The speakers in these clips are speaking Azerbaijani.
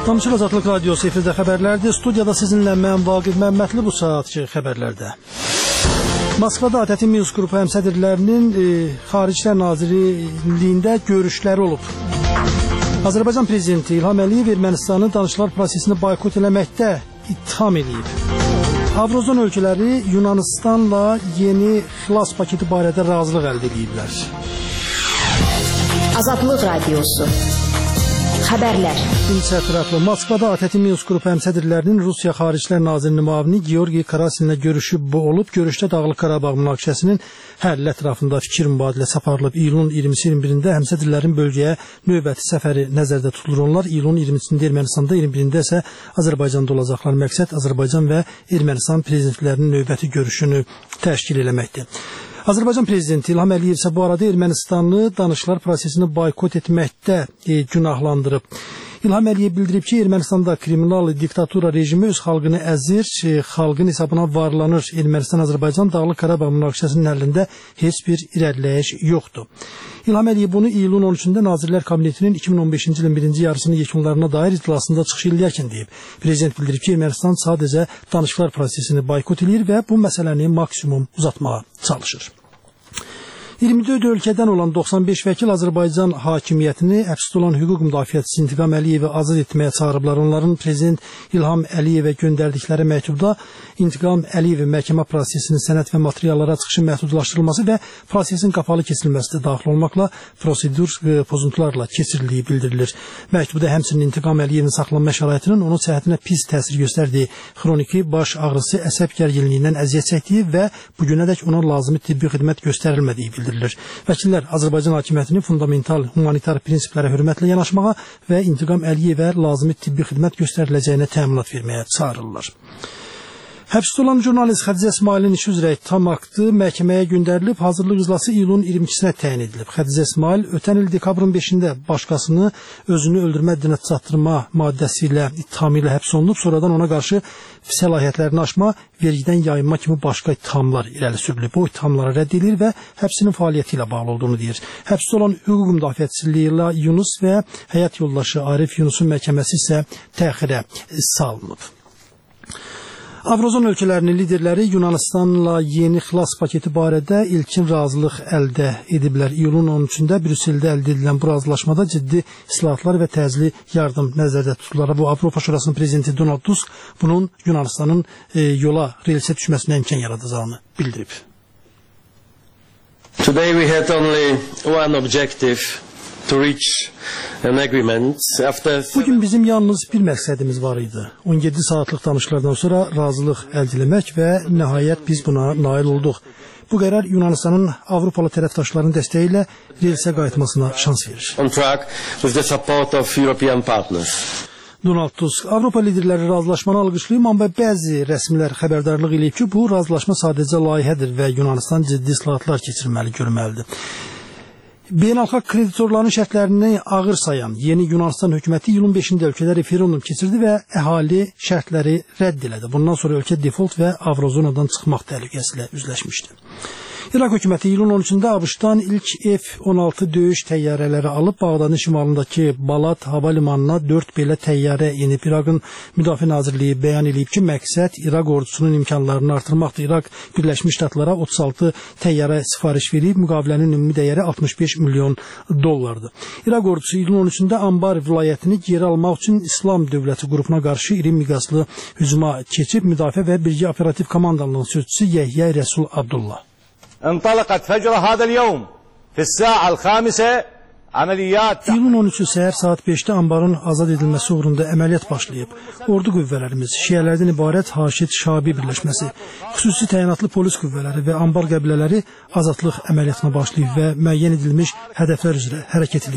Samsun Azadlıq Radiosu efirdə xəbərlərdir. Studiyada sizinlə mən Vaqif Məmmədli bu saatki xəbərlərdə. Moskvada ATƏT Minsk qrupu həmsədrlərinin Xaricilər Nazirliyində görüşləri olub. Azərbaycan prezidenti İlham Əliyev Ermənistanın danışıqlar prosesini boykot eləməkdə ittiham edib. Avrozon ölkələri Yunanistanla yeni xilas paketi barədə razılıq əldə ediblər. Azadlıq Radiosu Xəbərlər. İlçə tərəfli Moskvada ATƏT Minsk qrupu həmsədrlərinin Rusiya Xaricilər Nazirinin müavini Georgi Karasinlə görüşüb olub. Görüşdə Dağlıq Qarabağ münaqişəsinin həlli ətrafında fikir mübadiləsi aparılıb. İyulun 20-21-də həmsədrlərin bölgəyə növbəti səfəri nəzərdə tutulur. Onlar iyulun 20-sində Ermənistanda, 21-də isə Azərbaycanda olacaqlar. Məqsəd Azərbaycan və Ermənistan prezidentlərinin növbəti görüşünü təşkil eləməkdir. Azərbaycan prezidenti İlham Əliyev isə bu arada Ermənistanlı danışıqlar prosesini boykot etməkdə günahlandırıb. İlham Əliyev bildirib ki, Ermənistanda kriminal diktatura rejimi öz xalqını əzir, xalqın hesabına varlanır. Ermənistan-Azərbaycan Dağlıq Qarabağ münaqişəsinin həllində heç bir irəliləyiş yoxdur. İlham Əliyev bunu iyulun 13-də Nazirlər Kabinetinin 2015-ci ilin birinci yarısının yekunlarına dair iclasında çıxış eləyərkən deyib. Prezident bildirib ki, Ermənistan sadəcə danışıqlar prosesini boykot edir və bu məsələni maksimum uzatmağa çalışır. 24 ölkədən olan 95 vəkil Azərbaycan hakimiyyətini həbsdə olan hüquq müdafiəçisi İntiqam Əliyevi azad etməyə çağırıblar. Onların prezident İlham Əliyevə göndərdikləri məktubda İntiqam Əliyevin məhkəmə prosesinin sənəd və materiallara çıxışı məhdudlaşdırılması və prosesin qapalı keçirilməsi də daxil olmaqla prosedur pozuntularla keçirildiyi bildirilir. Məktubda həmçinin İntiqam Əliyevin saxlanma şəraitinin onun səhhətinə pis təsir göstərdiyi, xroniki baş ağrısı, əsəb gərginliyindən əziyyət çəkdiyi və bugünədək ona lazımi tibbi xidmət göstərilmədiyi bildirilir. Vəkillər Azərbaycan hakimiyyətini fundamental humanitar prinsiplərə hörmətlə yanaşmağa və İntiqam Əliyevə lazımi tibbi xidmət göstəriləcəyinə təminat verməyə çağırırlar. Həbsdə olan jurnalist Xədicə İsmailin işi üzrə tam aktı məhkəməyə göndərilib. Hazırlıq iclası iyulun 22-sinə təyin edilib. Xədicə İsmail ötən il dekabrın 5-də başqasını özünü öldürmə əhdinə çatdırma maddəsi ilə ittihamı ilə həbs olunub. Sonradan ona qarşı səlahiyyətlərini aşma, vergidən yayınma kimi başqa ittihamlar irəli sürülüb. O ittihamları rədd edilir və həbsinin fəaliyyəti ilə bağlı olduğunu deyir. Həbsdə olan hüquq müdafiəçisi Leyla Yunus və həyat yoldaşı Arif Yunusun məhkəməsi isə təxirə salınıb. Avrozon ölkələrinin liderləri Yunanistanla yeni xilas paketi barədə ilkin razılıq əldə ediblər. İyulun 13-də Brüsseldə əldə edilən bu razılaşmada ciddi islahatlar və təcili yardım nəzərdə tutulur. Bu Avropa Şurasının prezidenti Donald Tusk bunun Yunanistanın yola relsə düşməsinə imkan yaradacağını bildirib. Today we had only one objective. Bugün bizim yalnız bir məqsədimiz var idi. 17 saatlıq danışıqlardan sonra razılıq əldə etmək və nəhayət biz buna nail olduq. Bu qərar Yunanistanın Avropalı tərəfdaşlarının dəstəyi ilə relsə qayıtmasına şans verir. Donald Tusk, Avropa liderləri razılaşmanı alqışlayıb, amma bəzi rəsmilər xəbərdarlıq eləyib ki, bu razılaşma sadəcə layihədir və Yunanistan ciddi islahatlar keçirməli görməlidir. Beynəlxalq kreditorların şərtlərini ağır sayan yeni Yunanistan hökuməti iyulun 5-də ölkədə referendum keçirdi və əhali şərtləri rədd elədi. Bundan sonra ölkə defolt və Avrozonadan çıxmaq təhlükəsi ilə üzləşmişdi. İraq hökuməti iyulun 13-də ABŞ-dan ilk F-16 döyüş təyyarələri alıb Bağdadın şimalındakı Balat hava limanına 4 belə təyyarə enib. İraqın Müdafiə Nazirliyi bəyan edib ki, məqsəd İraq ordusunun imkanlarını artırmaqdır. İraq Birləşmiş Ştatlara 36 təyyarə sifariş verib, müqavilənin ümumi dəyəri 65 milyon dollardır. İraq ordusu iyulun 13-də Anbar vilayətini geri almaq üçün İslam Dövləti qrupuna qarşı iri miqyaslı hücuma keçib. Müdafiə və Birgə Operativ Komandanlığının sözçüsü Yəhya Rəsul Abdullah. انطلقت فجر هذا اليوم في الساعة الخامسة عمليات. İyulun 13-ü səhər saat 5-də Anbarın azad edilməsi uğrunda əməliyyat başlayıb. Ordu qüvvələrimiz, şiələrdən ibarət Haşid Şabi birləşməsi, xüsusi təyinatlı polis qüvvələri və Anbar qəbilələri azadlıq əməliyyatına başlayıb və müəyyən edilmiş hədəflər üzrə hərəkət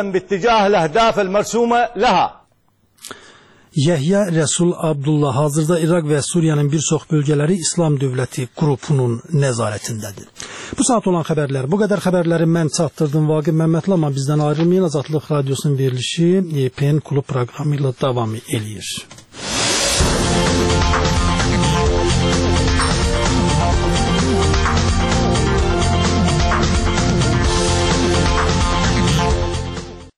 edirlər. Yəhya Rəsul Abdullah hazırda İraq və Suriyanın bir çox bölgələri İslam Dövləti qrupunun nəzarətindədir. Bu saat olan xəbərlər, bu qədər xəbərləri mən çatdırdım. Vaqif Məmmədli, amma bizdən ayrılmayın. Azadlıq Radiosunun verilişi PEN Klub proqramı ilə davam eləyir.